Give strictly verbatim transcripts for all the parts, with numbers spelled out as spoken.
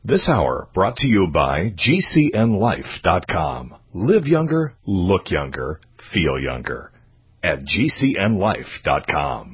This hour brought to you by G C N life dot com. Live younger, look younger, feel younger at G C N life dot com.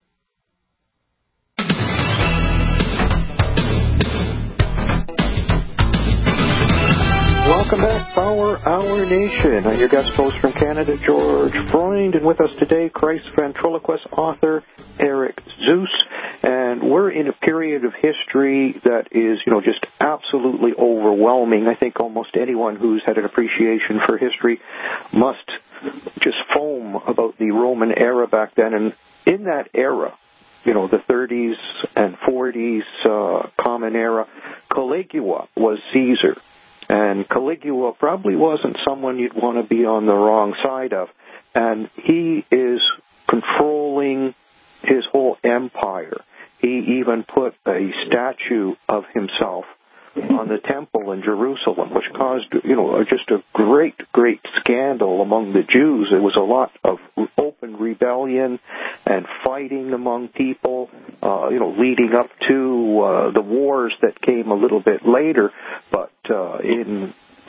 Welcome back, Power Hour Nation. I'm your guest host from Canada, George Freund, and with us today, Christ ventriloquist author Eric Zeus. And we're in a period of history that is, you know, just absolutely overwhelming. I think almost anyone who's had an appreciation for history must just foam about the Roman era back then. And in that era, you know, the thirties and forties, uh, Common Era, Caligula was Caesar. And Caligula probably wasn't someone you'd want to be on the wrong side of. And he is controlling his whole empire. He even put a statue of himself on the temple in Jerusalem, which caused, you know, just a great, great scandal among the Jews. There was a lot of open rebellion and fighting among people, uh, you know, leading up to uh, the wars that came a little bit later. But uh, in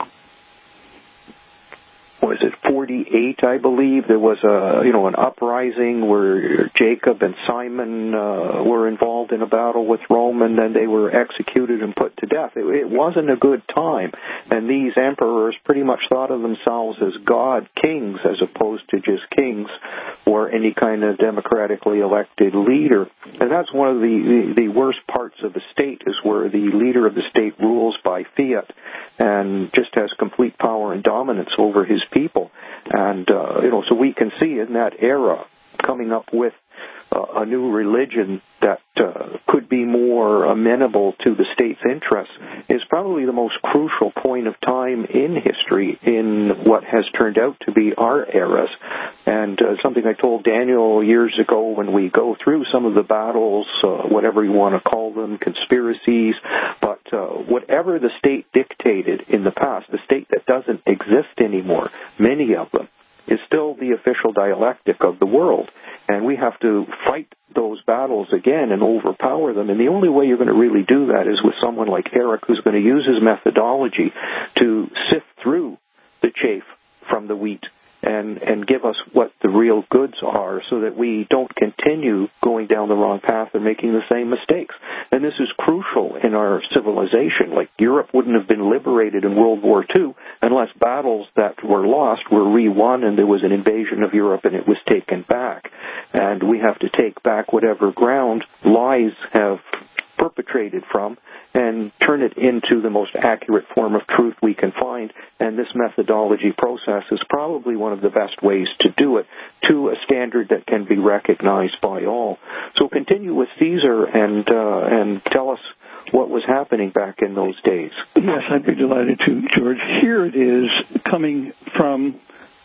was it forty-eight, I believe, there was a, you know, an uprising where Jacob and Simon uh, were involved in a battle with Rome, and then they were executed and put to death. It, it wasn't a good time, and these emperors pretty much thought of themselves as god kings as opposed to just kings or any kind of democratically elected leader. And that's one of the, the, the worst parts of the state, is where the leader of the state rules by fiat and just has complete power and dominance over his people. And, uh, you know, so we can see in that era coming up with uh, a new religion that uh, could be more amenable to the state's interests is probably the most crucial point of time in history in what has turned out to be our eras. And uh, something I told Daniel years ago, when we go through some of the battles, uh, whatever you want to call them, conspiracies, but uh, whatever the state dictated in the past, the state that doesn't exist anymore, many of them, is still the official dialectic of the world. And we have to fight those battles again and overpower them. And the only way you're going to really do that is with someone like Eric, who's going to use his methodology to sift through the chaff from the wheat and, and give us what the real goods are, so that we don't continue going down the wrong path and making the same mistakes. And this is crucial in our civilization. Like, Europe wouldn't have been liberated in World War Two unless battles that were lost were re-won and there was an invasion of Europe and it was taken back. And we have to take back whatever ground lies have perpetrated from and turn it into the most accurate form of truth we can find. And this methodology process is probably one of the best ways to do it, to a standard that can be recognized by all. So continue with Caesar and uh, and tell us what was happening back in those days. Yes, I'd be delighted to, George. Here it is, coming from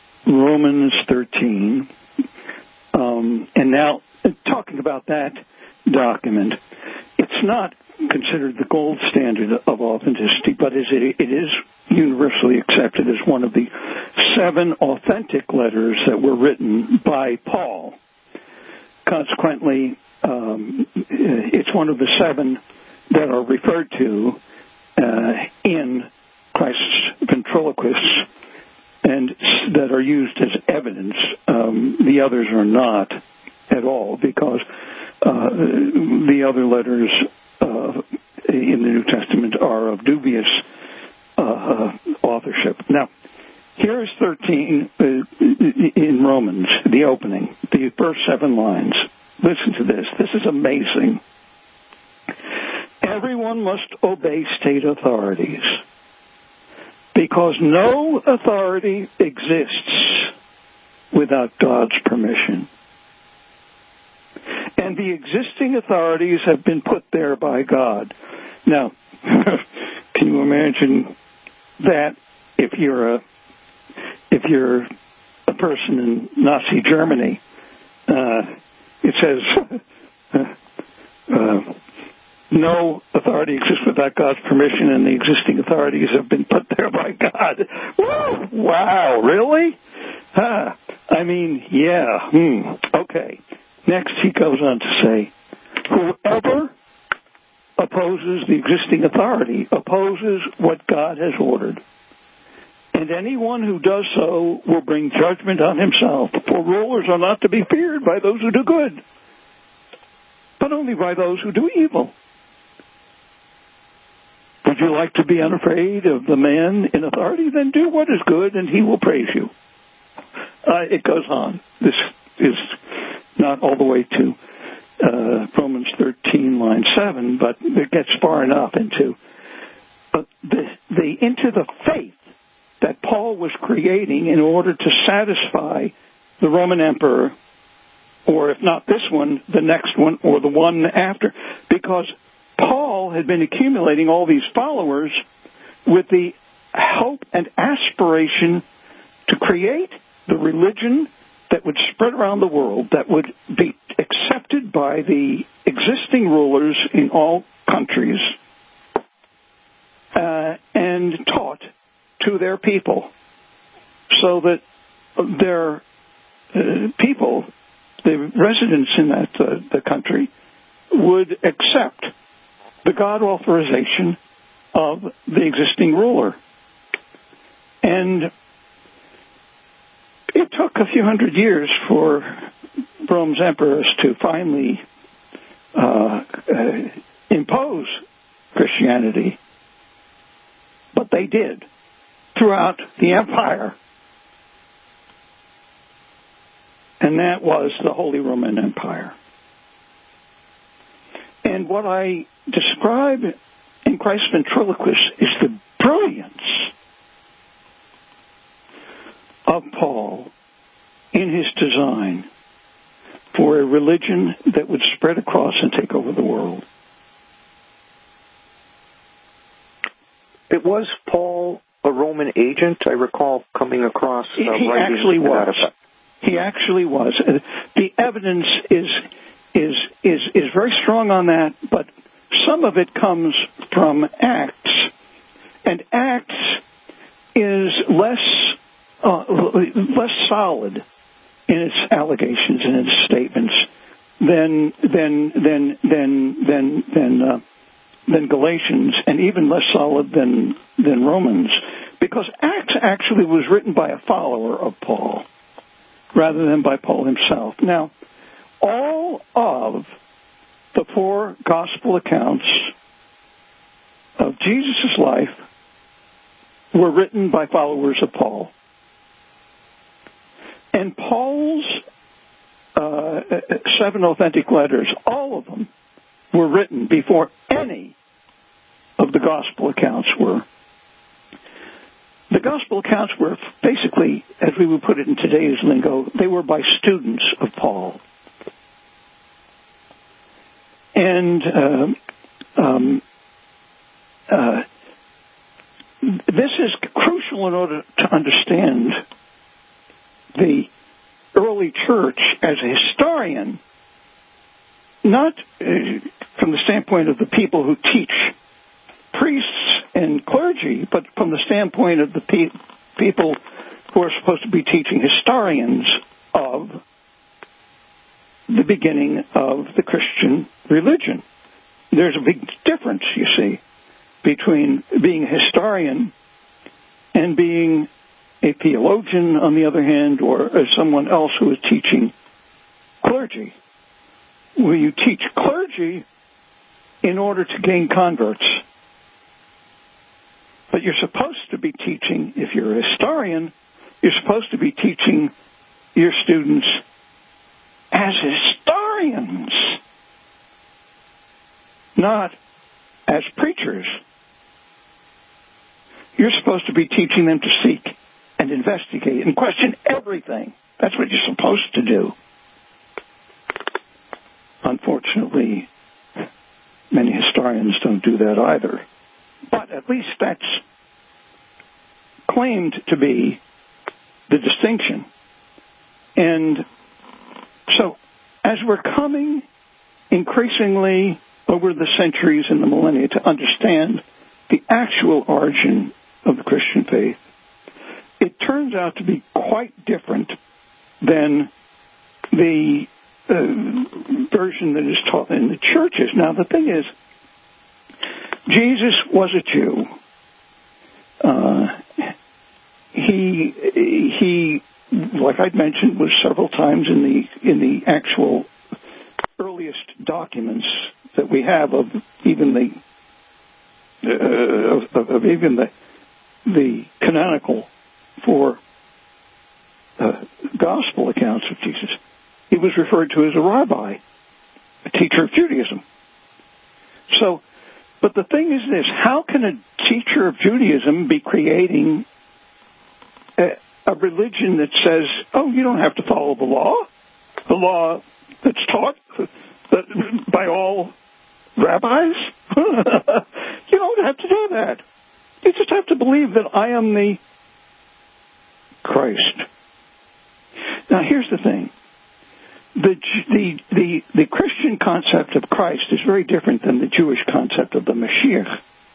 Romans thirteen. Um, and now, talking about that document, it's not considered the gold standard of authenticity, but is it, it is universally accepted as one of the seven authentic letters that were written by Paul. Consequently, um, it's one of the seven that are referred to uh, in Christ's ventriloquists and that are used as evidence. Um, the others are not at all, because uh, the other letters uh, in the New Testament are of dubious uh, uh, authorship. Now, here is thirteen uh, in Romans, the opening, the first seven lines. Listen to this. This is amazing. Everyone must obey state authorities, because no authority exists without God's permission. And the existing authorities have been put there by God. Now, can you imagine that if you're a if you're a person in Nazi Germany? Uh, it says uh, uh, no authority exists without God's permission, and the existing authorities have been put there by God. Woo! Wow, really? Huh. I mean, yeah. Hmm. Okay. Next, he goes on to say, whoever opposes the existing authority, opposes what God has ordered. And anyone who does so will bring judgment on himself, for rulers are not to be feared by those who do good, but only by those who do evil. Would you like to be unafraid of the man in authority? Then do what is good, and he will praise you. Uh, it goes on. This is not all the way to uh, Romans thirteen, line seven, but it gets far enough into uh, the, the into the faith that Paul was creating in order to satisfy the Roman emperor, or if not this one, the next one, or the one after, because Paul had been accumulating all these followers with the hope and aspiration to create the religion that would spread around the world, that would be accepted by the existing rulers in all countries uh, and taught to their people, so that their uh, people, the residents in that uh, the country, would accept the God authorization of the existing ruler. And it took a few hundred years for Rome's emperors to finally uh, uh, impose Christianity, but they did throughout the empire, and that was the Holy Roman Empire. And what I describe in Christ's Ventriloquist is the brilliance of Paul in his design for a religion that would spread across and take over the world. It was Paul a Roman agent? I recall coming across uh, he writings actually was. about. He actually was. The evidence is is is is very strong on that, but some of it comes from Acts, and Acts is less uh, less solid in its allegations and its statements than than than than than than uh, than Galatians, and even less solid than than Romans, because Acts actually was written by a follower of Paul rather than by Paul himself. Now, all of the four gospel accounts of Jesus' life were written by followers of Paul. And Paul's uh, seven authentic letters, all of them, were written before any of the gospel accounts were. The gospel accounts were basically, as we would put it in today's lingo, they were by students of Paul. And uh, um, uh, this is crucial in order to understand the early church as a historian, not uh, from the standpoint of the people who teach priests and clergy, but from the standpoint of the pe- people who are supposed to be teaching historians of the beginning of the Christian religion. There's a big difference, you see, between being a historian and being a theologian, on the other hand, or someone else who is teaching clergy. Where you teach clergy in order to gain converts. But you're supposed to be teaching, if you're a historian, you're supposed to be teaching your students as historians, not as preachers. You're supposed to be teaching them to seek and investigate and question everything. That's what you're supposed to do. Unfortunately, many historians don't do that either. But at least that's claimed to be the distinction. And so, as we're coming increasingly over the centuries and the millennia to understand the actual origin of the Christian faith, it turns out to be quite different than the uh, version that is taught in the churches. Now, the thing is, Jesus was a Jew. Uh, he he, like I'd mentioned, was several times in the in the actual earliest documents that we have of even the uh, of, of even the the canonical for uh, gospel accounts of Jesus. He was referred to as a rabbi, a teacher of Judaism. So, but the thing is this: how can a teacher of Judaism be creating a, a religion that says, "Oh, you don't have to follow the law, the law that's taught by all rabbis"? You don't have to do that. You just have to believe that I am the Christ. Now, here's the thing. The, the, the, the Christian concept of Christ is very different than the Jewish concept of the Mashiach.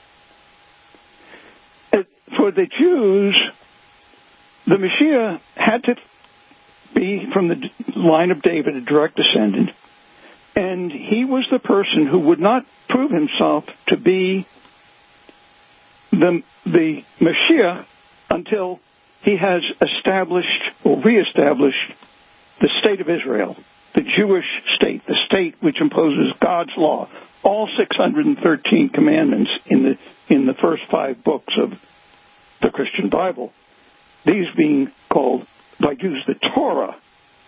For the Jews, the Mashiach had to be from the line of David, a direct descendant, and he was the person who would not prove himself to be the, the Mashiach until he has established or reestablished the state of Israel, the Jewish state, the state which imposes God's law, all six hundred thirteen commandments in the in the first five books of the Christian Bible, these being called by Jews the Torah.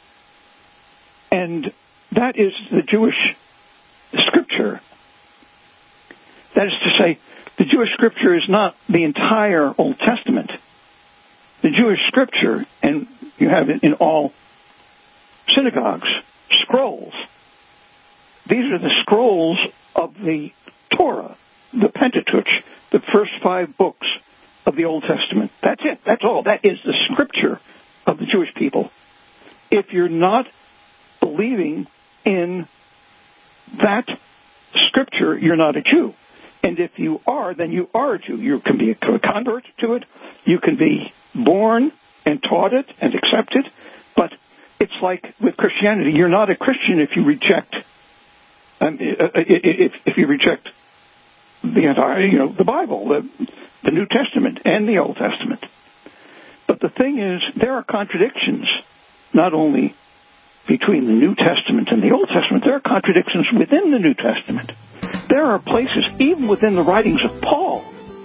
And that is the Jewish scripture. That is to say, the Jewish scripture is not the entire Old Testament. The Jewish scripture, and you have it in all synagogues, scrolls. These are the scrolls of the Torah, the Pentateuch, the first five books of the Old Testament. That's it. That's all. That is the scripture of the Jewish people. If you're not believing in that scripture, you're not a Jew. And if you are, then you are a Jew. You can be a convert to it. You can be born and taught it and accept it. But it's like with Christianity. You're not a Christian if you reject, um, if, if you reject the entire, you know, the Bible, the, the New Testament and the Old Testament. But the thing is, there are contradictions, not only between the New Testament and the Old Testament, there are contradictions within the New Testament. There are places, even within the writings of Paul,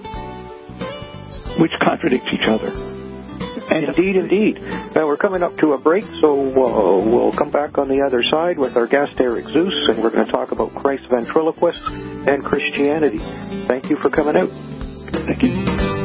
which contradict each other. And indeed, indeed. Now, we're coming up to a break, so uh, we'll come back on the other side with our guest, Eric Zeus, and we're going to talk about Christ's ventriloquists and Christianity. Thank you for coming out. Thank you.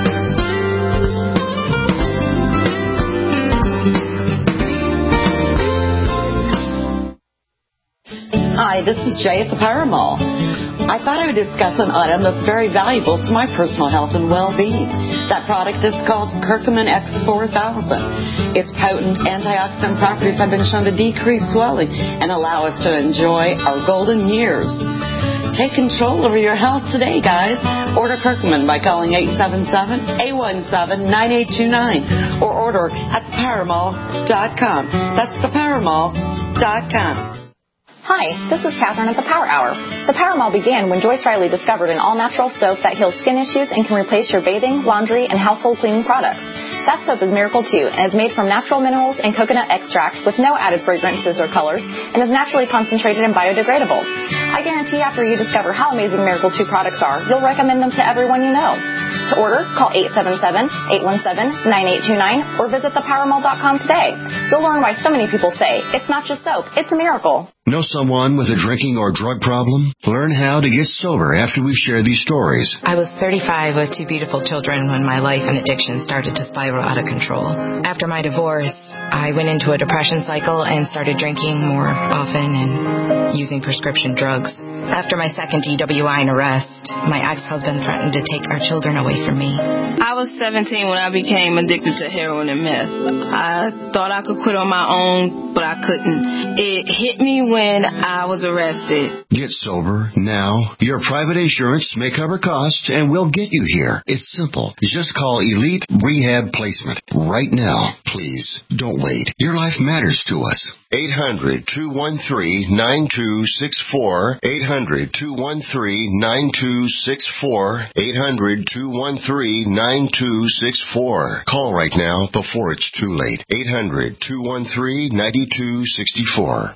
Hi, this is Jay at the Power Mall. I thought I would discuss an item that's very valuable to my personal health and well-being. That product is called Curcumin X four thousand. Its potent antioxidant properties have been shown to decrease swelling and allow us to enjoy our golden years. Take control over your health today, guys. Order Curcumin by calling eight seven seven, eight one seven, nine eight two nine or order at the power mall dot com. That's the power mall dot com. Hi, this is Catherine at the Power Hour. The Power Mall began when Joyce Riley discovered an all-natural soap that heals skin issues and can replace your bathing, laundry, and household cleaning products. That soap is Miracle two and is made from natural minerals and coconut extract with no added fragrances or colors and is naturally concentrated and biodegradable. I guarantee after you discover how amazing Miracle two products are, you'll recommend them to everyone you know. To order, call eight seven seven, eight one seven, nine eight two nine or visit the power mall dot com today. You'll learn why so many people say, it's not just soap, it's a miracle. Know someone with a drinking or drug problem? Learn how to get sober after we share these stories. I was thirty-five with two beautiful children when my life and addiction started to spiral out of control. After my divorce, I went into a depression cycle and started drinking more often and using prescription drugs. After my second D W I and arrest, my ex-husband threatened to take our children away from me. I was seventeen when I became addicted to heroin and meth. I thought I could quit on my own, but I couldn't. It hit me when I was arrested. Get sober now. Your private insurance may cover costs and we'll get you here. It's simple. Just call Elite Rehab Placement right now. Please, don't wait. Your life matters to us. eight hundred, two one three, nine two six four, eight hundred, two one three, nine two six four, eight hundred, two one three, nine two six four. Call right now before it's too late. eight hundred, two one three, nine two six four.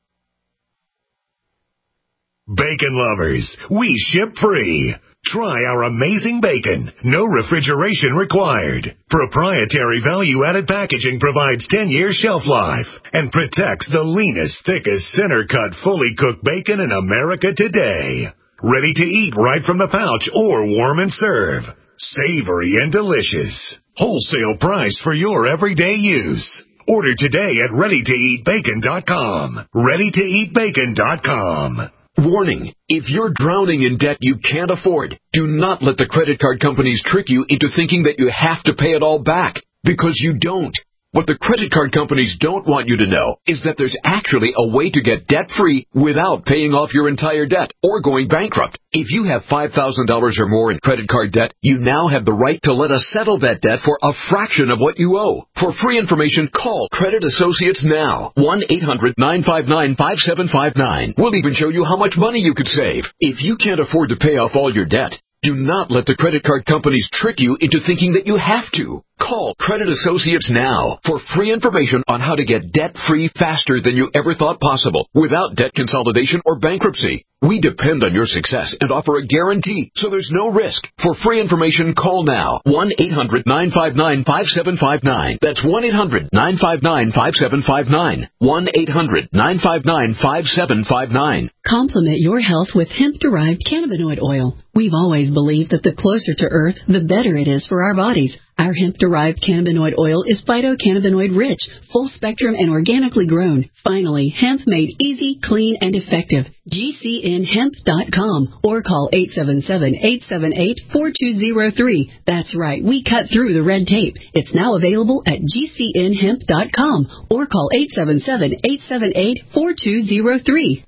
Bacon lovers, we ship free. Try our amazing bacon. No refrigeration required. Proprietary value-added packaging provides ten years shelf life and protects the leanest, thickest, center-cut, fully cooked bacon in America today. Ready to eat right from the pouch or warm and serve. Savory and delicious. Wholesale price for your everyday use. Order today at ready to eat bacon dot com. ready to eat bacon dot com. Warning, if you're drowning in debt you can't afford, do not let the credit card companies trick you into thinking that you have to pay it all back, because you don't. What the credit card companies don't want you to know is that there's actually a way to get debt-free without paying off your entire debt or going bankrupt. If you have five thousand dollars or more in credit card debt, you now have the right to let us settle that debt for a fraction of what you owe. For free information, call Credit Associates now. one eight hundred, nine five nine, five seven five nine. We'll even show you how much money you could save. If you can't afford to pay off all your debt, do not let the credit card companies trick you into thinking that you have to. Call Credit Associates now for free information on how to get debt-free faster than you ever thought possible without debt consolidation or bankruptcy. We depend on your success and offer a guarantee, so there's no risk. For free information, call now. one eight hundred, nine five nine, five seven five nine. That's one eight hundred, nine five nine, five seven five nine. one eight hundred, nine five nine, five seven five nine. Complement your health with hemp-derived cannabinoid oil. We've always believed that the closer to Earth, the better it is for our bodies. Our hemp-derived cannabinoid oil is phytocannabinoid-rich, full-spectrum, and organically grown. Finally, hemp made easy, clean, and effective. G C N hemp dot com or call eight seven seven, eight seven eight, four two zero three. That's right, we cut through the red tape. It's now available at G C N hemp dot com or call eight seven seven, eight seven eight, four two zero three.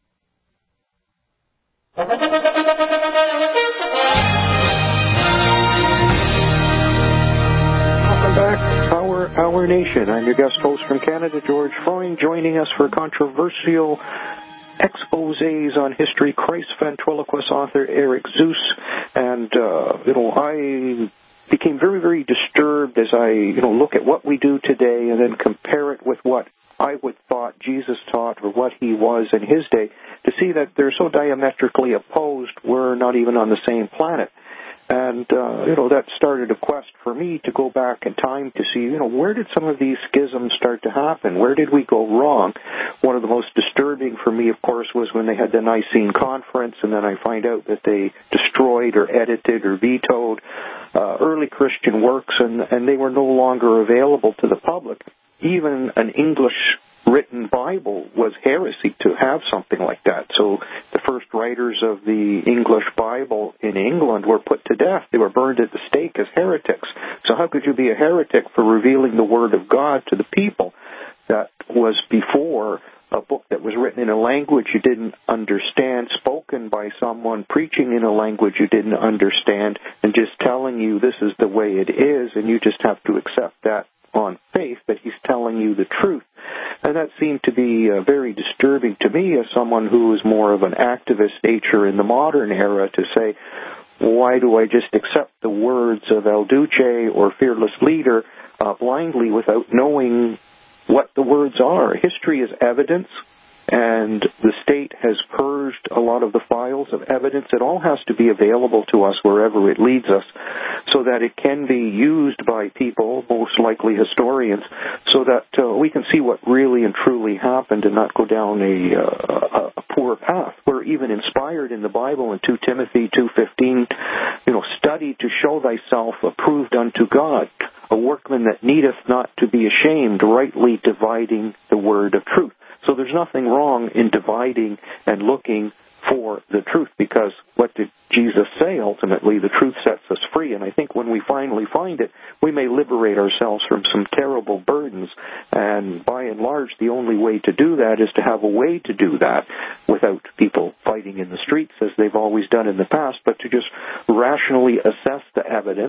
Back, Our, Our Nation. I'm your guest host from Canada, George Freund, joining us for controversial exposés on history, Christ ventriloquist author Eric Zeus. And, uh, you know, I became very, very disturbed as I, you know, look at what we do today and then compare it with what I would thought Jesus taught or what he was in his day, to see that they're so diametrically opposed, we're not even on the same planet. And, uh, you know, that started a quest for me to go back in time to see, you know, where did some of these schisms start to happen? Where did we go wrong? One of the most disturbing for me, of course, was when they had the Nicene Conference, and then I find out that they destroyed or edited or vetoed uh, early Christian works, and, and they were no longer available to the public. Even an English written Bible was heresy to have something like that. So the first writers of the English Bible in England were put to death. They were burned at the stake as heretics. So how could you be a heretic for revealing the Word of God to the people? That was before a book that was written in a language you didn't understand, spoken by someone preaching in a language you didn't understand, and just telling you this is the way it is, and you just have to accept that on faith that he's telling you the truth. And that seemed to be uh, very disturbing to me as someone who is more of an activist nature in the modern era, to say, why do I just accept the words of El Duce or Fearless Leader uh, blindly without knowing what the words are? History is evidence, and the state has purged a lot of the files of evidence. It all has to be available to us wherever it leads us, so that it can be used by people, most likely historians, so that uh, we can see what really and truly happened and not go down a, uh, a poor path. We're even inspired in the Bible in Second Timothy two fifteen, you know, study to show thyself approved unto God, a workman that needeth not to be ashamed, rightly dividing the word of truth. So there's nothing wrong in dividing and looking for the truth, because what did Jesus say ultimately? The truth sets us free, and I think when we finally find it, we may liberate ourselves from some terrible burdens, and by and large, the only way to do that is to have a way to do that without people fighting in the streets as they've always done in the past, but to just rationally assess the evidence,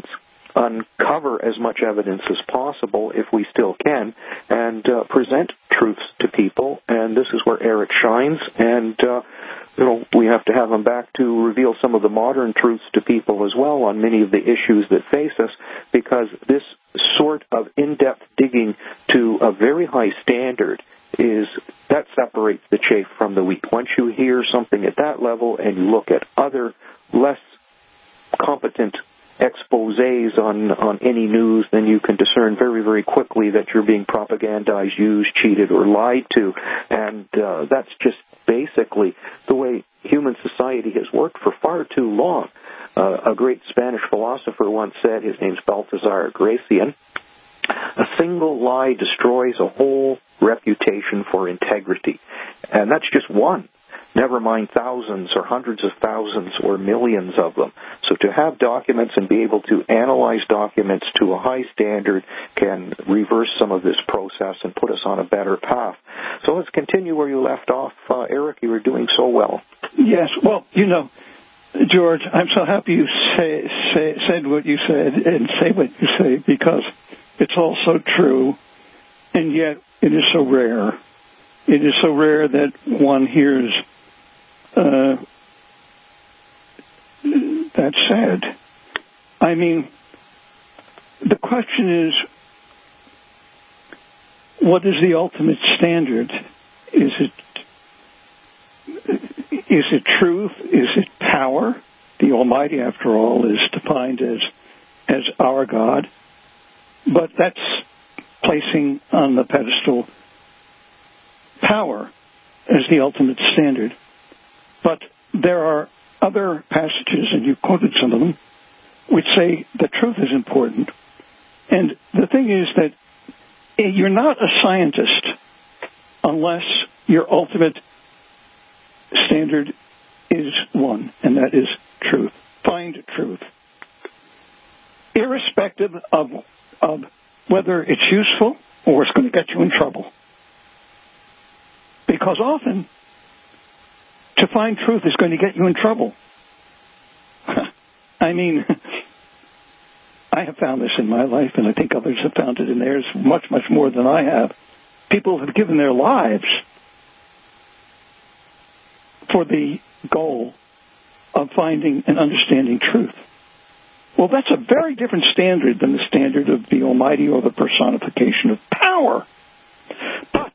uncover as much evidence as possible, if we still can, and uh, present truths to people. And this is where Eric shines. And uh, you know, we have to have him back to reveal some of the modern truths to people as well on many of the issues that face us, because this sort of in-depth digging to a very high standard is that separates the chaff from the wheat. Once you hear something at that level and you look at other less competent exposés on, on any news, then you can discern very, very quickly that you're being propagandized, used, cheated, or lied to. And uh, that's just basically the way human society has worked for far too long. Uh, a great Spanish philosopher once said, his name's Baltasar Gracian, a single lie destroys a whole reputation for integrity. And that's just one. Never mind thousands or hundreds of thousands or millions of them. So to have documents and be able to analyze documents to a high standard can reverse some of this process and put us on a better path. So let's continue where you left off. Uh, Eric, you were doing so well. Yes, well, you know, George, I'm so happy you say, say, said what you said and say what you say, because it's all so true, and yet it is so rare. It is so rare that one hears uh, that said. I mean, the question is, what is the ultimate standard? Is it is it truth? Is it power? The Almighty, after all, is defined as as our God, but that's placing on the pedestal power as the ultimate standard. But there are other passages, and you quoted some of them, which say the truth is important. And the thing is that you're not a scientist unless your ultimate standard is one, and that is truth. Find truth. Irrespective of, of whether it's useful or it's going to get you in trouble. Because often, to find truth is going to get you in trouble. I mean, I have found this in my life, and I think others have found it in theirs much, much more than I have. People have given their lives for the goal of finding and understanding truth. Well, that's a very different standard than the standard of the Almighty or the personification of power. But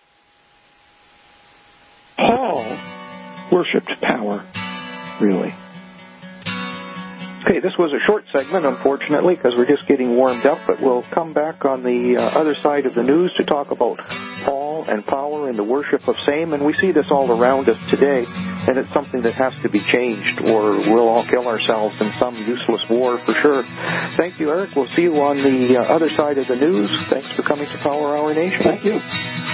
Paul worshipped power, really. Okay, this was a short segment, unfortunately, because we're just getting warmed up, but we'll come back on the uh, other side of the news to talk about Paul and power and the worship of same, and we see this all around us today, and it's something that has to be changed, or we'll all kill ourselves in some useless war for sure. Thank you, Eric. We'll see you on the uh, other side of the news. Thanks for coming to Power Hour Nation. Thank you.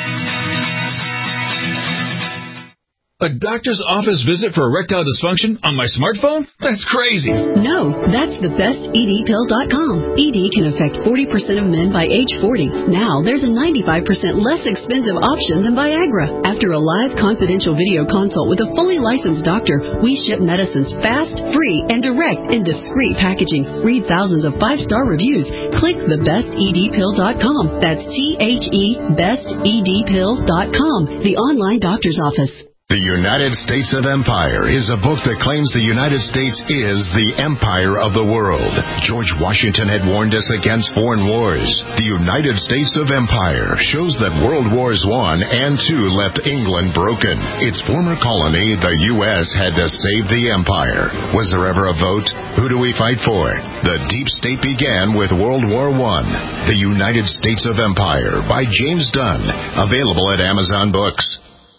A doctor's office visit for erectile dysfunction on my smartphone? That's crazy. No, that's the best E D pill dot com. E D can affect forty percent of men by age forty. Now, there's a ninety-five percent less expensive option than Viagra. After a live confidential video consult with a fully licensed doctor, we ship medicines fast, free, and direct in discreet packaging. Read thousands of five-star reviews. Click the best E D pill dot com. That's T H E, best E D pill dot com, the online doctor's office. The United States of Empire is a book that claims the United States is the empire of the world. George Washington had warned us against foreign wars. The United States of Empire shows that World Wars One and Two left England broken. Its former colony, the U S, had to save the empire. Was there ever a vote? Who do we fight for? The deep state began with World War One. The United States of Empire by James Dunn. Available at Amazon Books.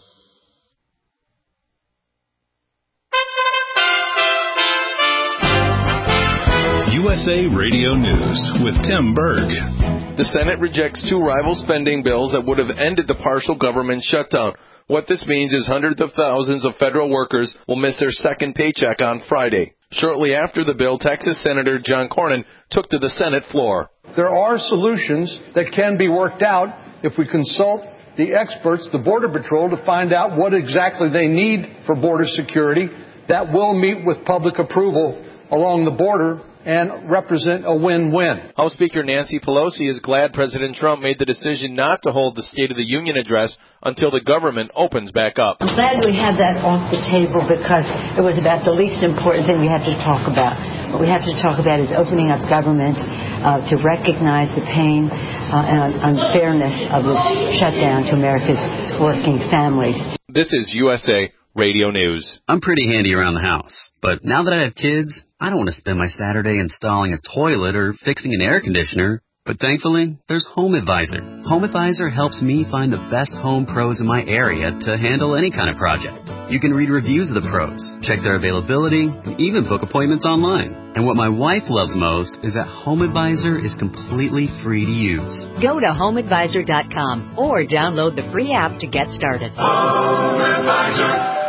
U S A Radio News with Tim Berg. The Senate rejects two rival spending bills that would have ended the partial government shutdown. What this means is hundreds of thousands of federal workers will miss their second paycheck on Friday. Shortly after the bill, Texas Senator John Cornyn took to the Senate floor. There are solutions that can be worked out if we consult the experts, the Border Patrol, to find out what exactly they need for border security. That will meet with public approval along the border and represent a win-win. House Speaker Nancy Pelosi is glad President Trump made the decision not to hold the State of the Union address until the government opens back up. I'm glad we have that off the table because it was about the least important thing we have to talk about. What we have to talk about is opening up government uh, to recognize the pain uh, and unfairness of this shutdown to America's working families. This is U S A Radio News. I'm pretty handy around the house, but now that I have kids, I don't want to spend my Saturday installing a toilet or fixing an air conditioner. But thankfully, there's HomeAdvisor. HomeAdvisor helps me find the best home pros in my area to handle any kind of project. You can read reviews of the pros, check their availability, and even book appointments online. And what my wife loves most is that HomeAdvisor is completely free to use. Go to home advisor dot com or download the free app to get started. HomeAdvisor.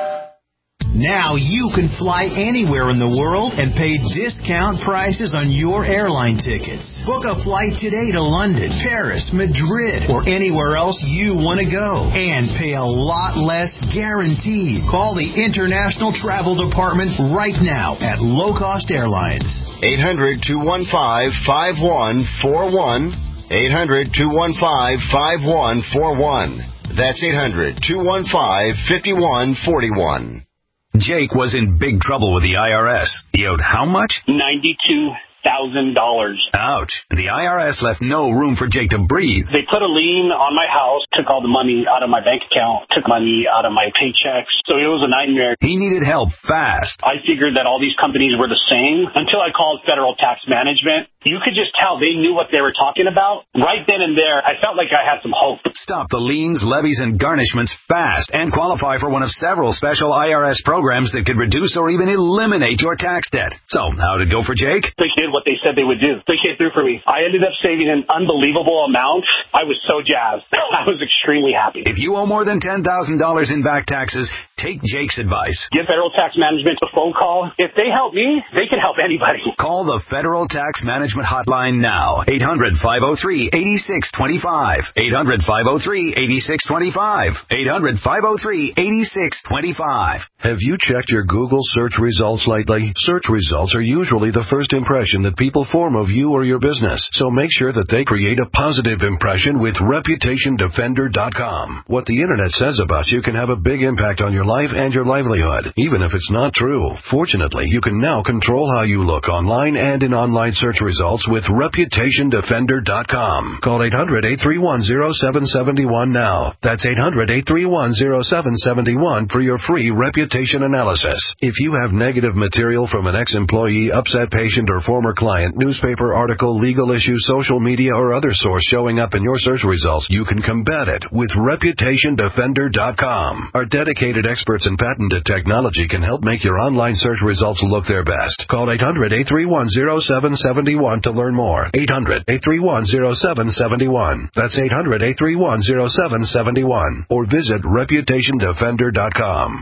Now you can fly anywhere in the world and pay discount prices on your airline tickets. Book a flight today to London, Paris, Madrid, or anywhere else you want to go and pay a lot less guaranteed. Call the International Travel Department right now at Low Cost Airlines. eight hundred, two one five, five one four one. eight hundred, two one five, five one four one. That's eight hundred, two one five, five one four one. Jake was in big trouble with the I R S. He owed how much? ninety-two thousand dollars. Ouch. The I R S left no room for Jake to breathe. They put a lien on my house, took all the money out of my bank account, took money out of my paychecks. So it was a nightmare. He needed help fast. I figured that all these companies were the same until I called Federal Tax Management. You could just tell they knew what they were talking about. Right then and there, I felt like I had some hope. Stop the liens, levies, and garnishments fast and qualify for one of several special I R S programs that could reduce or even eliminate your tax debt. So, how'd it go for Jake? They did what they said they would do. They came through for me. I ended up saving an unbelievable amount. I was so jazzed. I was extremely happy. If you owe more than ten thousand dollars in back taxes, take Jake's advice. Give Federal Tax Management a phone call. If they help me, they can help anybody. Call the Federal Tax Management Hotline now. eight hundred, five oh three, eight six two five. eight hundred, five oh three, eight six two five. eight hundred, five oh three, eight six two five. Have you checked your Google search results lately? Search results are usually the first impression that people form of you or your business. So make sure that they create a positive impression with reputation defender dot com. What the internet says about you can have a big impact on your life and your livelihood, even if it's not true. Fortunately, you can now control how you look online and in online search results with reputation defender dot com. Call eight hundred, eight three one, oh seven seven one now. That's eight hundred, eight three one, oh seven seven one for your free reputation analysis. If you have negative material from an ex-employee, upset patient, or former client, newspaper article, legal issue, social media, or other source showing up in your search results, you can combat it with reputation defender dot com. Our dedicated experts in patented technology can help make your online search results look their best. Call eight hundred, eight three one, oh seven seven one to learn more. eight hundred, eight three one, oh seven seven one. That's eight hundred, eight three one, oh seven seven one. Or visit reputation defender dot com.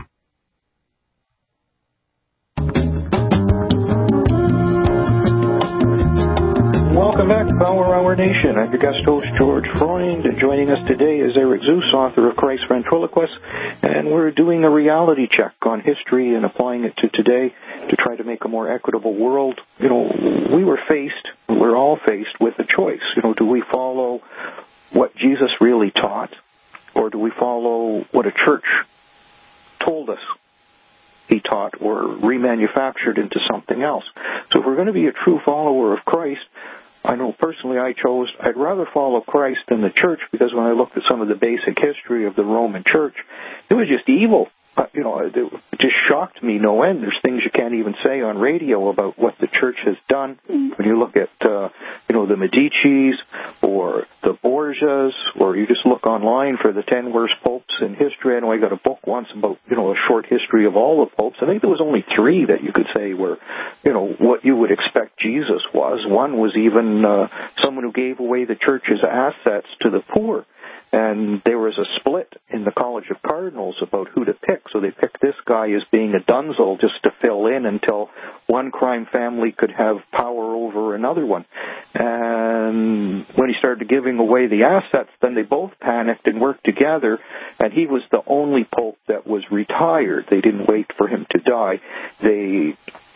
Welcome back to Power Hour Nation. I'm your guest host, George Freund, and joining us today is Eric Zeus, author of Christ Ventriloquist, and we're doing a reality check on history and applying it to today to try to make a more equitable world. You know, we were faced, we're all faced with a choice. You know, do we follow what Jesus really taught, or do we follow what a church told us he taught or remanufactured into something else? So if we're going to be a true follower of Christ, I know personally I chose, I'd rather follow Christ than the church, because when I looked at some of the basic history of the Roman church, it was just evil. Uh, you know, it just shocked me no end. There's things you can't even say on radio about what the church has done. When you look at, uh, you know, the Medicis or the Borgias, or you just look online for the ten worst popes in history. I know I got a book once about, you know, a short history of all the popes. I think there was only three that you could say were, you know, what you would expect Jesus was. One was even uh, someone who gave away the church's assets to the poor. And there was a split in the College of Cardinals about who to pick. So they picked this guy as being a dunzel just to fill in until one crime family could have power over another one. And when he started giving away the assets, then they both panicked and worked together. And he was the only pope that was retired. They didn't wait for him to die. They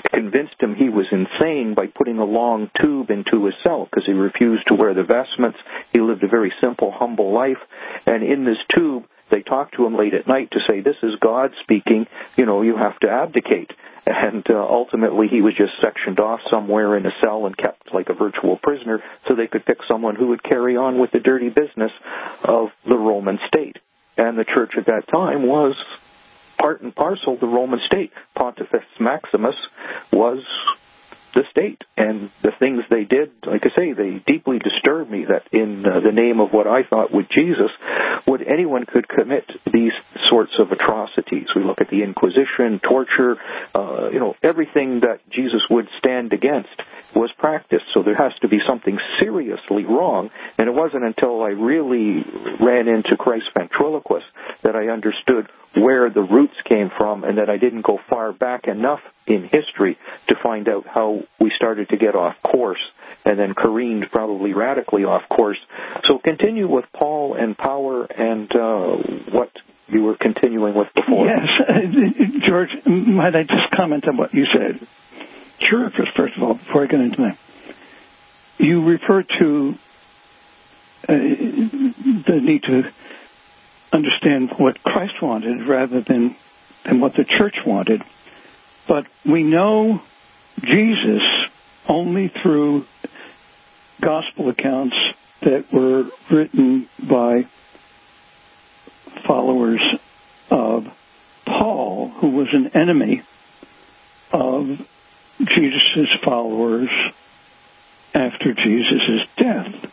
convinced him he was insane by putting a long tube into his cell because he refused to wear the vestments. He lived a very simple, humble life. And in this tube, they talked to him late at night to say, this is God speaking, you know, you have to abdicate. And uh, ultimately he was just sectioned off somewhere in a cell and kept like a virtual prisoner so they could pick someone who would carry on with the dirty business of the Roman state. And the church at that time was part and parcel the Roman state. Pontifex Maximus was the state, and the things they did, like I say, they deeply disturbed me, that in uh, the name of what I thought was Jesus, would anyone could commit these sorts of atrocities. We look at the Inquisition, torture, uh, you know, everything that Jesus would stand against was practiced, so there has to be something seriously wrong, and it wasn't until I really ran into Christ's ventriloquist that I understood where the roots came from, and that I didn't go far back enough in history to find out how we started to get off course and then careened probably radically off course. So continue with Paul and power and uh, what you were continuing with before. Yes, uh, George, might I just comment on what you said? Sure, first of all, before I get into that. You referred to uh, the need to understand what Christ wanted rather than, than what the church wanted. But we know Jesus only through gospel accounts that were written by followers of Paul, who was an enemy of Jesus' followers after Jesus' death.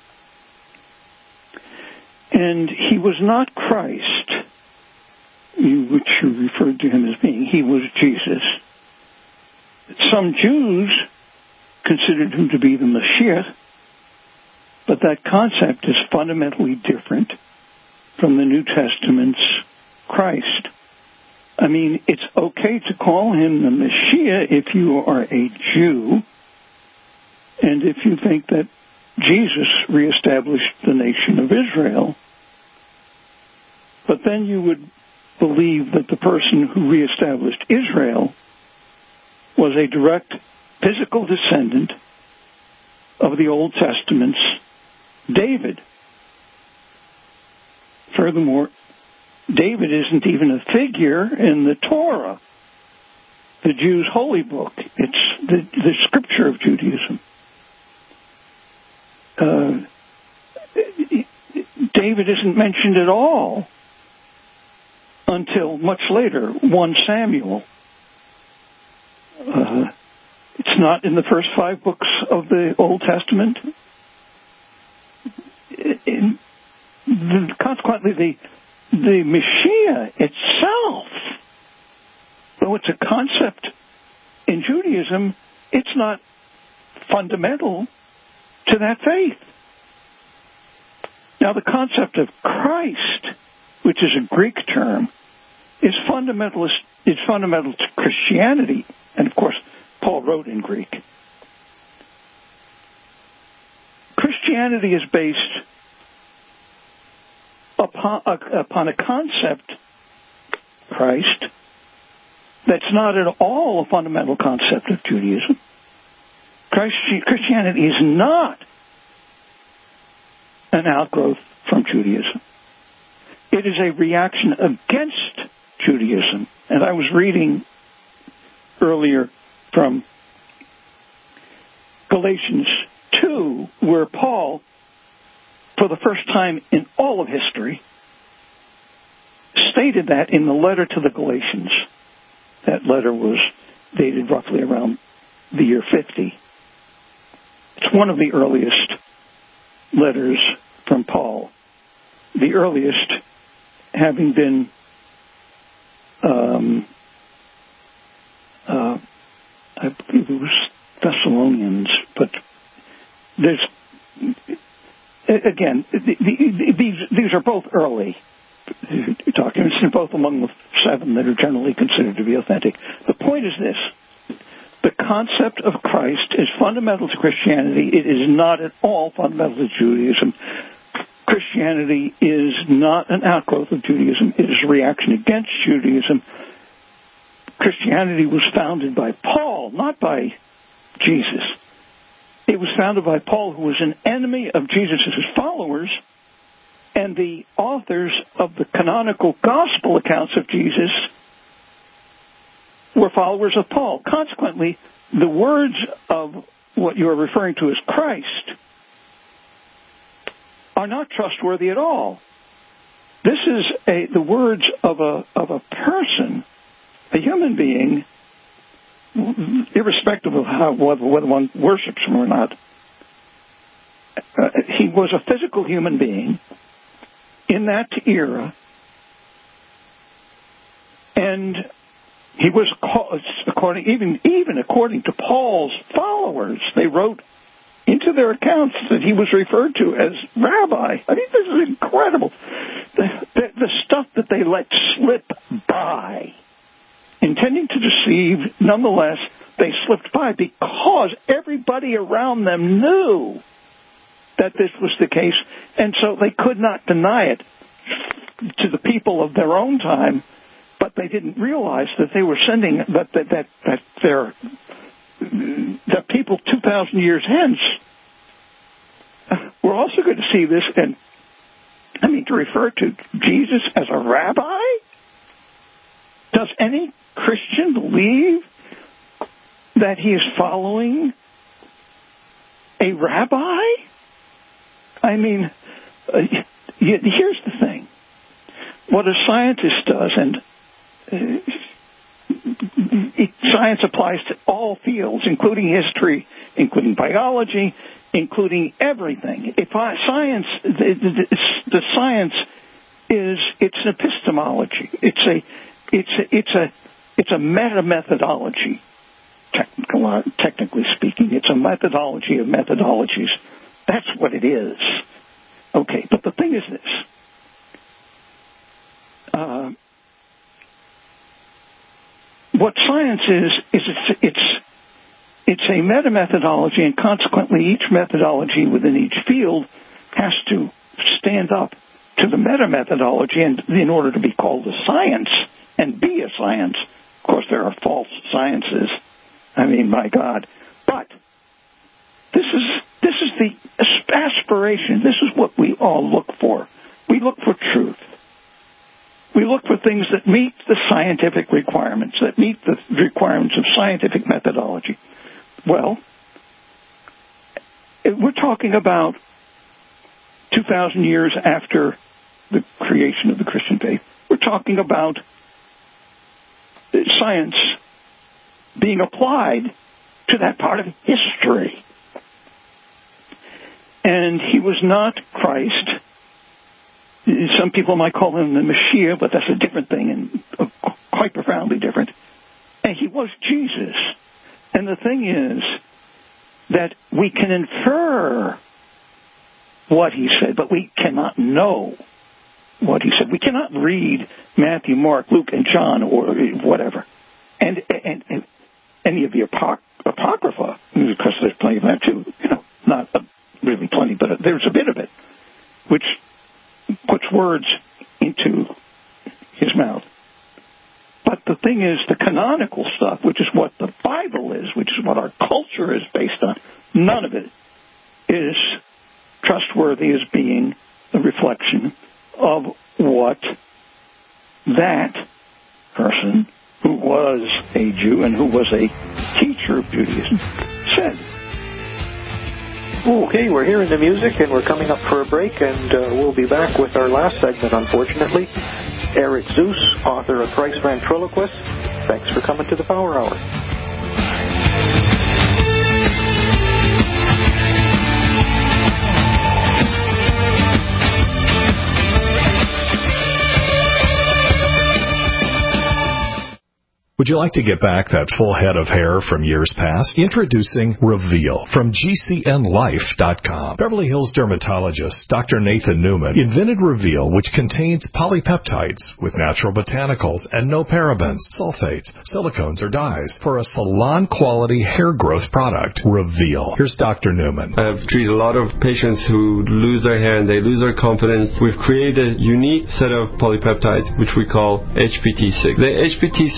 And he was not Christ, you, which you referred to him as being. He was Jesus. Some Jews considered him to be the Messiah, but that concept is fundamentally different from the New Testament's Christ. I mean, it's okay to call him the Messiah if you are a Jew, and if you think that Jesus reestablished the nation of Israel. But then you would believe that the person who reestablished Israel was a direct physical descendant of the Old Testament's David. Furthermore, David isn't even a figure in the Torah, the Jews' holy book. It's the, the scripture of Judaism. Uh, David isn't mentioned at all until much later, First Samuel. Uh, it's not in the first five books of the Old Testament. In, the, consequently, the the Messiah itself, though it's a concept in Judaism, it's not fundamental to that faith. Now, the concept of Christ, which is a Greek term, is fundamentalist. Is fundamental to Christianity, and of course, Paul wrote in Greek. Christianity is based upon a, upon a concept, Christ, that's not at all a fundamental concept of Judaism. Christ, Christianity is not an outgrowth from Judaism. It is a reaction against Judaism. And I was reading earlier from Galatians two, where Paul, for the first time in all of history, stated that in the letter to the Galatians. That letter was dated roughly around the year fifty. It's one of the earliest letters from Paul, the earliest having been um, uh, I believe it was Thessalonians, but there's again the, the, these these are both early documents. They're both among the seven that are generally considered to be authentic. The point is this: the concept of Christ is fundamental to Christianity. It is not at all fundamental to Judaism. Christianity is not an outgrowth of Judaism. It is a reaction against Judaism. Christianity was founded by Paul, not by Jesus. It was founded by Paul, who was an enemy of Jesus' followers, and the authors of the canonical gospel accounts of Jesus were followers of Paul. Consequently, the words of what you are referring to as Christ are not trustworthy at all. This is a, the words of a of a person, a human being, irrespective of how whether one worships him or not. Uh, he was a physical human being in that era, and he was according even even according to Paul's followers, they wrote into their accounts that he was referred to as rabbi. I mean, this is incredible. The, the, the stuff that they let slip by, intending to deceive, nonetheless, they slipped by because everybody around them knew that this was the case, and so they could not deny it to the people of their own time, but they didn't realize that they were sending, that, that, that, that their that people two thousand years hence were also going to see this, and I mean, to refer to Jesus as a rabbi? Does any Christian believe that he is following a rabbi? I mean, uh, here's the thing. What a scientist does, and uh, science applies to all fields, including history, including biology, including everything. If I, science, the, the, the science is it's an epistemology. It's a it's a, it's a it's a meta methodology. Technical, technically speaking, it's a methodology of methodologies. That's what it is. Okay, but the thing is this. Uh, what science is, is it's, it's, it's a meta-methodology, and consequently each methodology within each field has to stand up to the meta-methodology and, in order to be called a science and be a science. Of course, there are false sciences. I mean, my God. But this is this is the aspiration. This is what we all look for. We look for truth. We look for things that meet the scientific requirements, that meet the requirements of scientific methodology. Well, we're talking about two thousand years after the creation of the Christian faith. We're talking about science being applied to that part of history. And he was not Christ. Some people might call him the Messiah, but that's a different thing, and quite profoundly different. And he was Jesus. And the thing is that we can infer what he said, but we cannot know what he said. We cannot read Matthew, Mark, Luke, and John, or whatever, and and, and any of the apoc- apocrypha, because there's plenty of that too. You know, not really plenty, but there's a bit of it, which puts words into his mouth. But the thing is, the canonical stuff, which is what the Bible is, which is what our culture is based on, none of it is trustworthy as being a reflection of what that person, who was a Jew and who was a teacher of Judaism, said. Okay, we're hearing the music, and we're coming up for a break, and uh, we'll be back with our last segment, unfortunately. Eric Zeus, author of Christ Ventriloquist. Thanks for coming to the Power Hour. Would you like to get back that full head of hair from years past? Introducing Reveal from G C N life dot com. Beverly Hills dermatologist Doctor Nathan Newman invented Reveal, which contains polypeptides with natural botanicals and no parabens, sulfates, silicones, or dyes for a salon-quality hair growth product. Reveal. Here's Doctor Newman. I've treated a lot of patients who lose their hair and they lose their confidence. We've created a unique set of polypeptides, which we call H P T six. The H P T six contains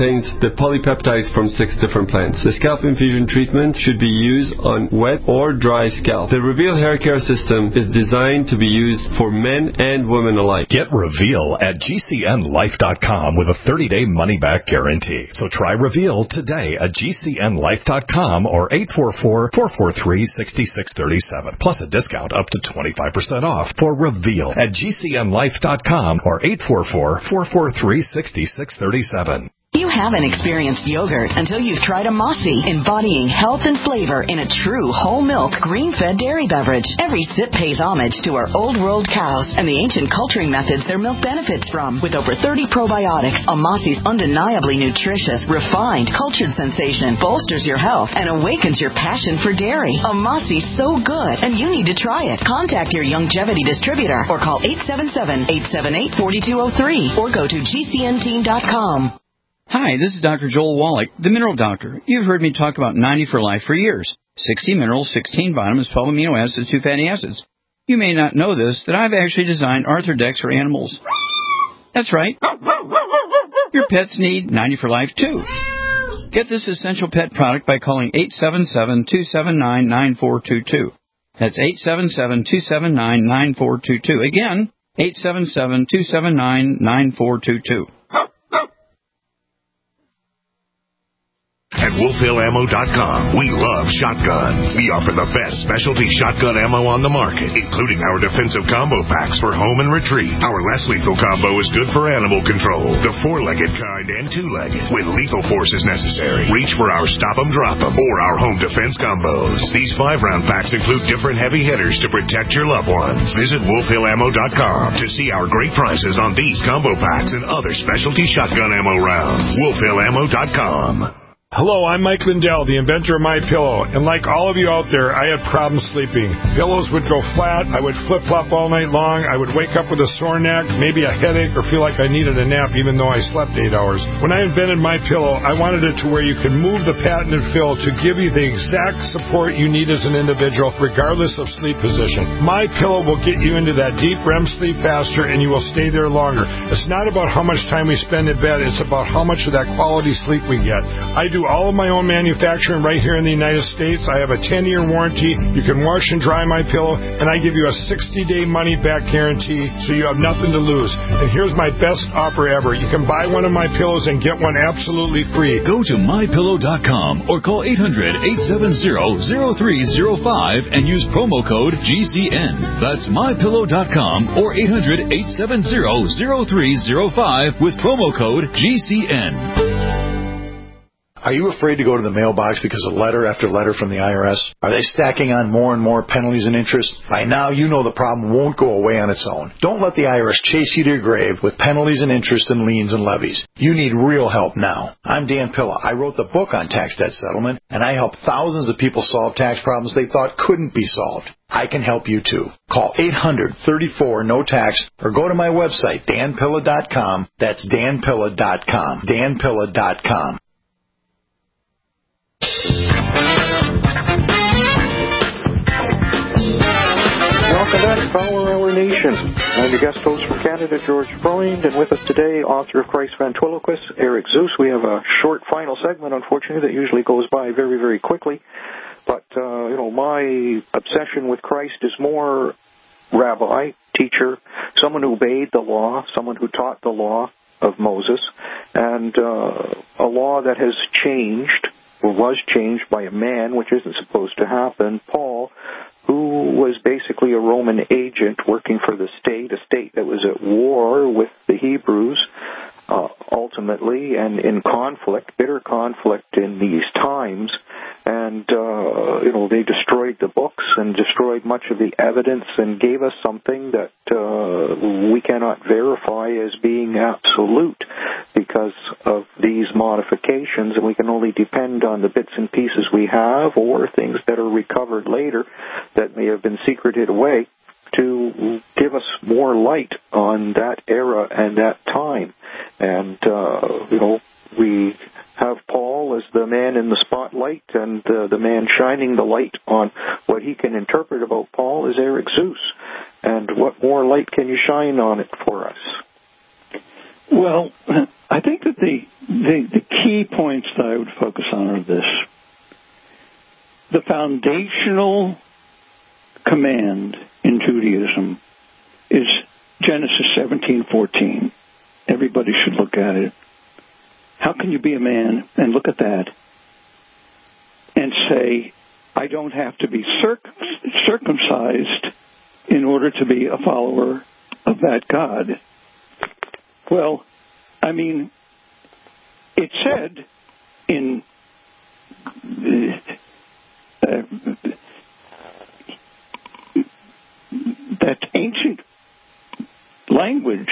contains the polypeptides from six different plants. The scalp infusion treatment should be used on wet or dry scalp. The Reveal hair care system is designed to be used for men and women alike. Get Reveal at G C N life dot com with a thirty-day money-back guarantee. So try Reveal today at G C N life dot com or eight four four, four four three, six six three seven, plus a discount up to twenty-five percent off for Reveal at G C N life dot com or eight four four, four four three, six six three seven. You haven't experienced yogurt until you've tried a Mossy, embodying health and flavor in a true whole milk, green-fed dairy beverage. Every sip pays homage to our old world cows and the ancient culturing methods their milk benefits from. With over thirty probiotics, a Mossy's undeniably nutritious, refined, cultured sensation bolsters your health and awakens your passion for dairy. A Mossy's so good, and you need to try it. Contact your Youngevity distributor or call eight seven seven, eight seven eight, four two zero three or go to G C N team dot com. Hi, this is Doctor Joel Wallach, the Mineral Doctor. You've heard me talk about ninety for Life for years. sixty minerals, sixteen vitamins, twelve amino acids, two fatty acids. You may not know this, that I've actually designed Arthrodex for animals. That's right. Your pets need ninety for Life, too. Get this essential pet product by calling eight seven seven, two seven nine, nine four two two. That's eight seven seven, two seven nine, nine four two two. Again, eight seven seven, two seven nine, nine four two two. At Wolf Hill Ammo dot com, we love shotguns. We offer the best specialty shotgun ammo on the market, including our defensive combo packs for home and retreat. Our less lethal combo is good for animal control, the four-legged kind and two-legged. When lethal force is necessary, reach for our Stop 'em, Drop 'em, or our home defense combos. These five-round packs include different heavy hitters to protect your loved ones. Visit Wolf Hill Ammo dot com to see our great prices on these combo packs and other specialty shotgun ammo rounds. Wolf Hill Ammo dot com. Hello, I'm Mike Lindell, the inventor of MyPillow, and like all of you out there, I had problems sleeping. Pillows would go flat, I would flip-flop all night long, I would wake up with a sore neck, maybe a headache, or feel like I needed a nap even though I slept eight hours. When I invented MyPillow, I wanted it to where you could move the patented fill to give you the exact support you need as an individual, regardless of sleep position. MyPillow will get you into that deep R E M sleep faster, and you will stay there longer. It's not about how much time we spend in bed, it's about how much of that quality sleep we get. I do all of my own manufacturing right here in the United States. I have a ten-year warranty. You can wash and dry my pillow, and I give you a sixty-day money-back guarantee, so you have nothing to lose. And here's my best offer ever. You can buy one of my pillows and get one absolutely free. Go to my pillow dot com or call eight hundred, eight seven zero, zero three zero five and use promo code G C N. That's my pillow dot com or eight hundred, eight seven zero, zero three zero five with promo code G C N. Are you afraid to go to the mailbox because of letter after letter from the I R S? Are they stacking on more and more penalties and interest? By now, you know the problem won't go away on its own. Don't let the I R S chase you to your grave with penalties and interest and liens and levies. You need real help now. I'm Dan Pilla. I wrote the book on tax debt settlement, and I help thousands of people solve tax problems they thought couldn't be solved. I can help you too. Call eight hundred, thirty-four, no tax or go to my website, dan pilla dot com. That's dan pilla dot com. dan pilla dot com. Welcome back to Power Hour Nation. I'm your guest host from Canada, George Freund, and with us today, author of Christ Ventriloquist, Eric Zeus. We have a short final segment, unfortunately, that usually goes by very, very quickly. But, uh, you know, my obsession with Christ is more rabbi, teacher, someone who obeyed the law, someone who taught the law of Moses, and uh, a law that has changed, or was changed by a man, which isn't supposed to happen, Paul, who was basically a Roman agent working for the state, a state that was at war with the Hebrews, uh, ultimately, and in conflict, bitter conflict in these times. And, uh, you know, they destroyed the books and destroyed much of the evidence and gave us something that uh, we cannot verify as being absolute because of these modifications, and we can only depend on the bits and pieces we have or things that are recovered later that may have been secreted away to give us more light on that era and that time. And, uh, you know, we have Paul as the man in the spotlight, and uh, the man shining the light on what he can interpret about Paul is Eric Zeus. And what more light can you shine on it for us? Well, I think that the the, the key points that I would focus on are this. The foundational command in Judaism is Genesis seventeen fourteen. Everybody should look at it. How can you be a man and look at that and say, I don't have to be circ- circumcised in order to be a follower of that God? Well, I mean, it said in uh, that ancient language,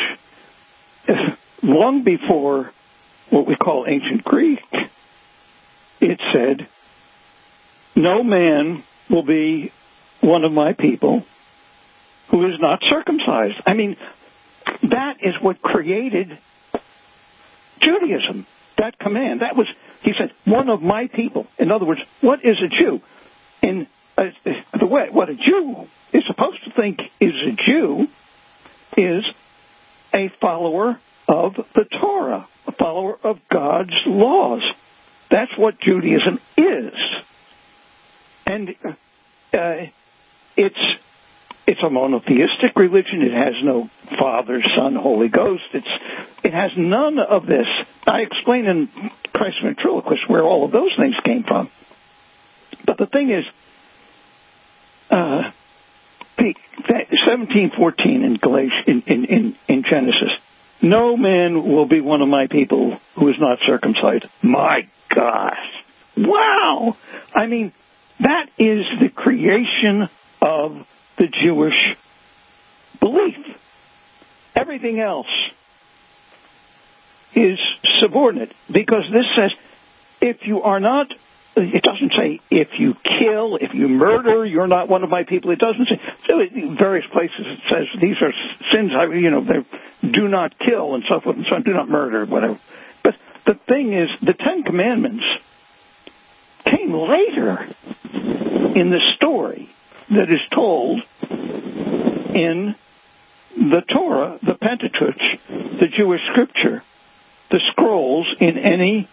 long before what we call ancient Greek, it said, no man will be one of my people who is not circumcised. I mean, that is what created Judaism, that command. That was, he said, one of my people. In other words, what is a Jew? In uh, the way, what a Jew is supposed to think is a Jew is a follower of the Torah, a follower of God's laws. That's what Judaism is. And uh, it's it's a monotheistic religion. It has no Father, Son, Holy Ghost. It's it has none of this. I explain in Christ Ventriloquist where all of those things came from. But the thing is, uh, the, seventeen fourteen in Galatians, in, in, in, in Genesis, no man will be one of my people who is not circumcised. My gosh. Wow. I mean, that is the creation of the Jewish belief. Everything else is subordinate, because this says if you are not, it doesn't say if you kill, if you murder, you're not one of my people. It doesn't say. So in various places it says these are sins, you know, they do not kill and so forth and so on, do not murder, whatever. But the thing is, the Ten Commandments came later in the story that is told in the Torah, the Pentateuch, the Jewish scripture, the scrolls in any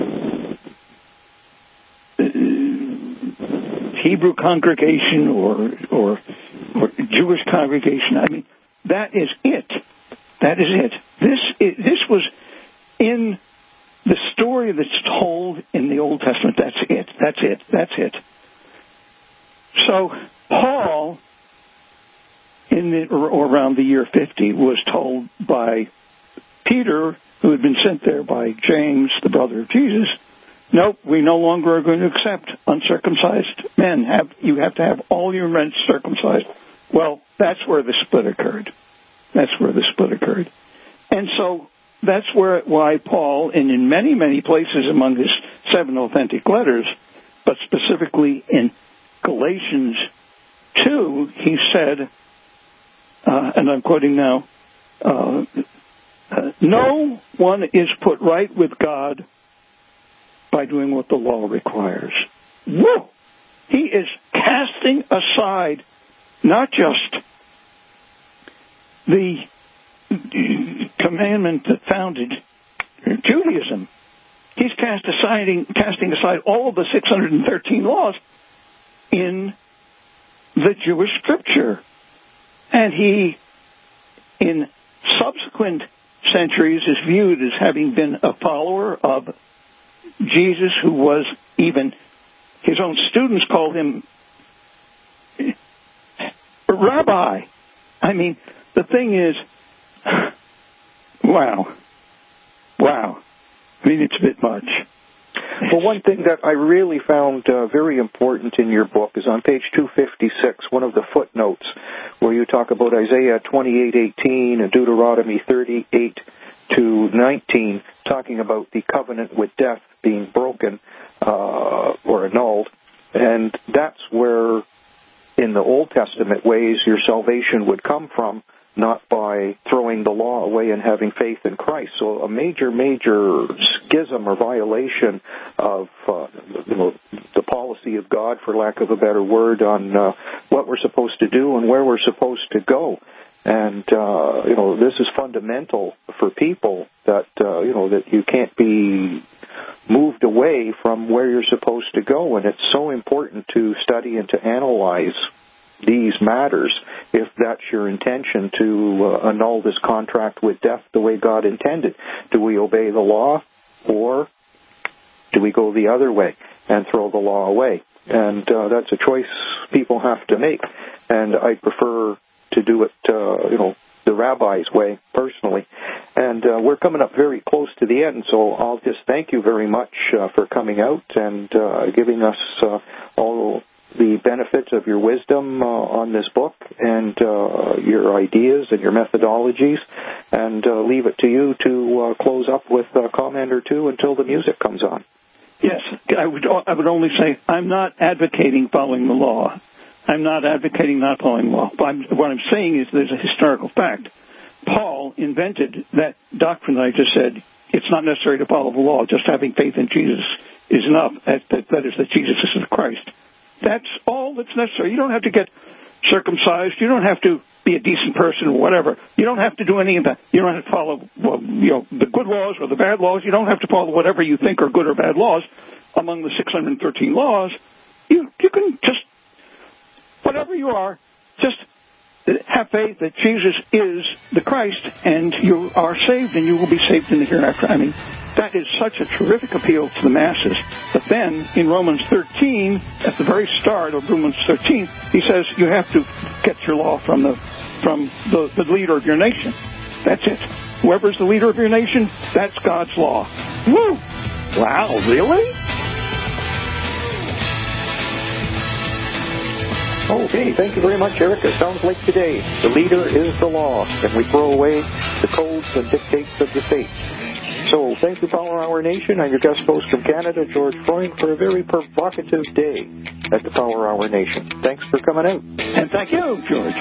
uh, Hebrew congregation or, or or Jewish congregation. I mean, that is it. That is it. This is, this was in the story that's told in the Old Testament. That's it. That's it. That's it. So Paul, in the, or, or around the year fifty, was told by Peter, who had been sent there by James, the brother of Jesus, nope, we no longer are going to accept uncircumcised men. Have you have to have all your men circumcised. Well, that's where the split occurred. That's where the split occurred. And so that's where why Paul, and in many, many places among his seven authentic letters, but specifically in Galatians two, he said, uh, and I'm quoting now, uh, uh, no one is put right with God by doing what the law requires. Whoa! He is casting aside not just the commandment that founded Judaism. He's cast aside, casting aside all of the six hundred thirteen laws in the Jewish scripture. And he, in subsequent centuries, is viewed as having been a follower of Jesus, who was even, his own students called him Rabbi. I mean, the thing is, wow. Wow. I mean, it's a bit much. Well, one thing that I really found uh, very important in your book is on page two fifty-six, one of the footnotes, where you talk about Isaiah twenty-eight eighteen and Deuteronomy thirty-eight to nineteen, talking about the covenant with death being broken uh, or annulled. And that's where, in the Old Testament ways, your salvation would come from, not by throwing the law away and having faith in Christ. So a major, major schism or violation of uh, you know, the policy of God, for lack of a better word, on uh, what we're supposed to do and where we're supposed to go. And, uh, you know, this is fundamental for people that, uh, you know, that you can't be moved away from where you're supposed to go. And it's so important to study and to analyze these matters if that's your intention to uh, annul this contract with death the way God intended. Do we obey the law, or do we go the other way and throw the law away? And uh, that's a choice people have to make. And I prefer to do it, uh, you know, the rabbi's way, personally. And uh, we're coming up very close to the end, so I'll just thank you very much uh, for coming out and uh, giving us uh, all the benefits of your wisdom uh, on this book and uh, your ideas and your methodologies, and uh, leave it to you to uh, close up with a comment or two until the music comes on. Yes, I would, I would only say I'm not advocating following the law. I'm not advocating not following the law. I'm, what I'm saying is there's a historical fact. Paul invented that doctrine that I just said. It's not necessary to follow the law. Just having faith in Jesus is enough. That, that, that is that Jesus is the Christ. That's all that's necessary. You don't have to get circumcised. You don't have to be a decent person or whatever. You don't have to do any of that. You don't have to follow well, you know, the good laws or the bad laws. You don't have to follow whatever you think are good or bad laws among the six hundred thirteen laws. You you can just, whatever you are, just have faith that Jesus is the Christ, and you are saved, and you will be saved in the hereafter. I mean, that is such a terrific appeal to the masses. But then, in Romans thirteen, at the very start of Romans thirteen, he says you have to get your law from the from the, the leader of your nation. That's it. Whoever's the leader of your nation, that's God's law. Woo! Wow, really? Okay, thank you very much, Eric. It sounds like today the leader is the law, and we throw away the codes and dictates of the state. So thank you, Power Hour Nation. I'm your guest host from Canada, George Freund, for a very provocative day at the Power Hour Nation. Thanks for coming out. And thank you, George.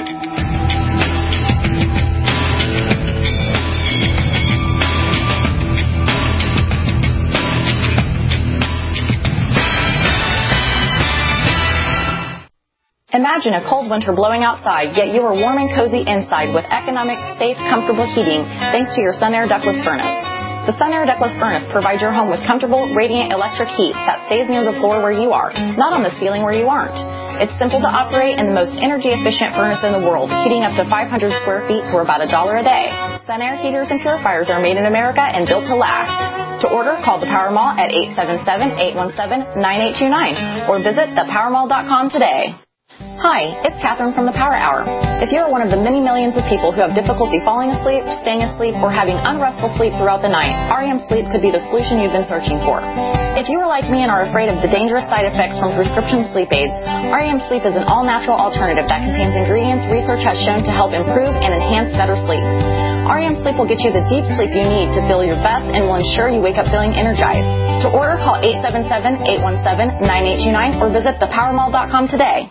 Imagine a cold winter blowing outside, yet you are warm and cozy inside with economic, safe, comfortable heating thanks to your Sunair ductless furnace. The Sunair ductless furnace provides your home with comfortable, radiant electric heat that stays near the floor where you are, not on the ceiling where you aren't. It's simple to operate and the most energy-efficient furnace in the world, heating up to five hundred square feet for about a dollar a day. Sunair heaters and purifiers are made in America and built to last. To order, call the Power Mall at eight seven seven, eight one seven, nine eight two nine or visit the power mall dot com today. Hi, it's Catherine from the Power Hour. If you're one of the many millions of people who have difficulty falling asleep, staying asleep, or having unrestful sleep throughout the night, R E M Sleep could be the solution you've been searching for. If you are like me and are afraid of the dangerous side effects from prescription sleep aids, R E M Sleep is an all-natural alternative that contains ingredients research has shown to help improve and enhance better sleep. R E M Sleep will get you the deep sleep you need to feel your best and will ensure you wake up feeling energized. To order, call eight seven seven, eight one seven, nine eight two nine or visit the power mall dot com today.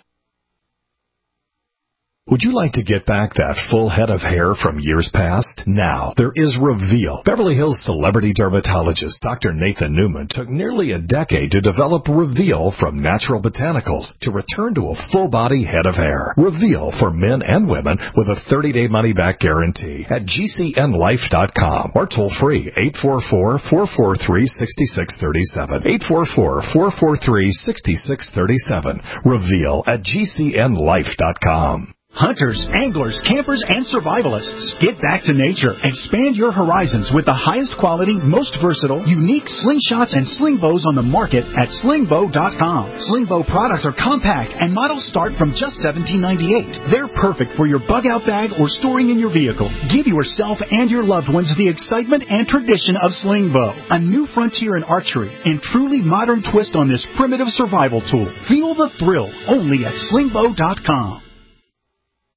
Would you like to get back that full head of hair from years past? Now, there is Reveal. Beverly Hills celebrity dermatologist Doctor Nathan Newman took nearly a decade to develop Reveal from natural botanicals to return to a full-body head of hair. Reveal for men and women with a thirty-day money-back guarantee at G C N life dot com or toll-free eight four four, four four three, six six three seven, eight four four, four four three, six six three seven. Reveal at G C N life dot com. Hunters, anglers, campers, and survivalists. Get back to nature. Expand your horizons with the highest quality, most versatile, unique slingshots and sling bows on the market at sling bow dot com. Sling bow products are compact and models start from just seventeen ninety-eight. They're perfect for your bug-out bag or storing in your vehicle. Give yourself and your loved ones the excitement and tradition of sling bow. A new frontier in archery and truly modern twist on this primitive survival tool. Feel the thrill only at sling bow dot com.